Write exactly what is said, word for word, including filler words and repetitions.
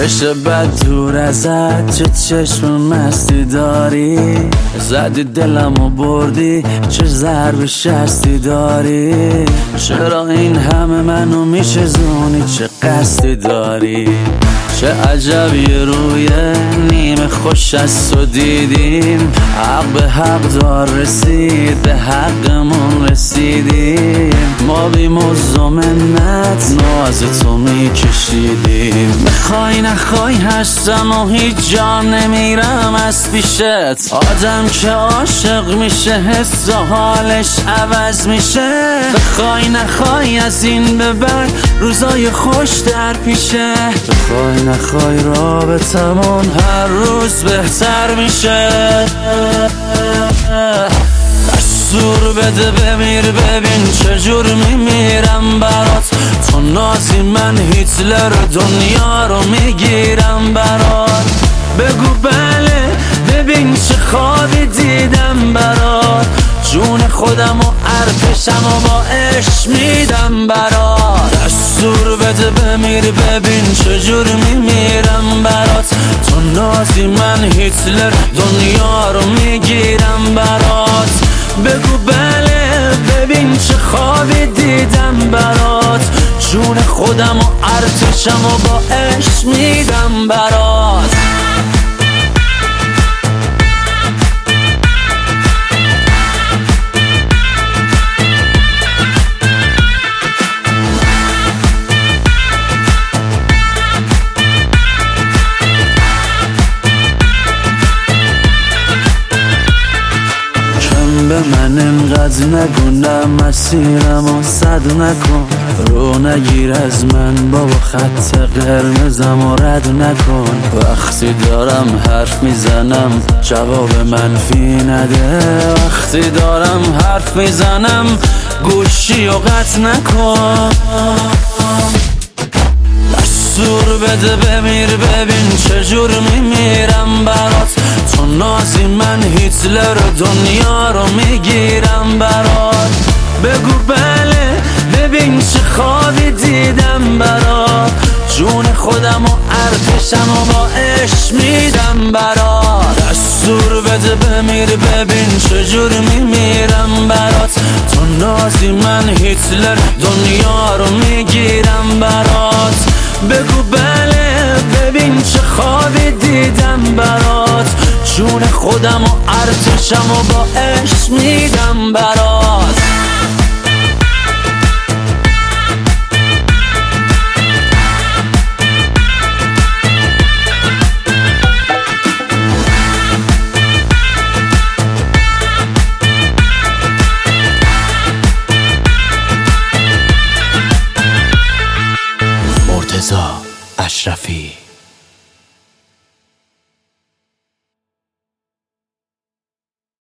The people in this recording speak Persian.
بشه بد دور ازت، چه چشم مستی داری، زدی دلمو بردی، چه ضرب شستی داری، چرا این همه منو میشزونی، چه قصدی داری، چه عجبی روی نیمه خوش از تو دیدیم، حق به حق دار رسید، به حقمون رسیدیم، ما بی مزد و منت ناز تو میکشیدیم، بخوای نخوای هستم و هیچ جا نمیرم از پیشت، آدم که عاشق میشه حس و حالش عوض میشه، بخوای نخوای از این به بعد روزای خوش در پیشه، بخوای نخوای رابطمون هر روز بهتر میشه، دستور بده بمیر ببین چجور میمیرم برات، تو نازی من هیتلر دنیا رو میگیرم برات، بگو بله ببین چه خوابی دیدم برات، جون خودم و ارتشم و با عشق میدم برات، دستور بده بمیر ببین چجور میمیرم برات، تو نازی من هیتلر دنیا رو میگیرم برات، بگو بله ببین چه خوابی دیدم برات، جون خودم و ارتشم و با عشق میدم برات. به من انقدر نگو نه مسیرم و صد نکن، رو نگیر از من بابا خط قرمزم و رد نکن، وقتی دارم حرف میزنم جواب منفی نده، وقتی دارم حرف میزنم گوشی و قطع نکن، دستور بده بمیر ببین چجور میمیرم برات، تو نازی من هیتلر دنیا رو میگیرم برات، بگو بله ببین چه خوابی دیدم برات، جون خودم و ارتشم و با عشق میدم برات، دستور بده بمیر ببین چجور میمیرم برات، تو نازی من هیتلر دنیا رو میگیرم برات، بگو بله ببین چه خوابی دیدم برات، جون خودم و ارتشم و با عشق میدم برات. مرتضی اشرفی.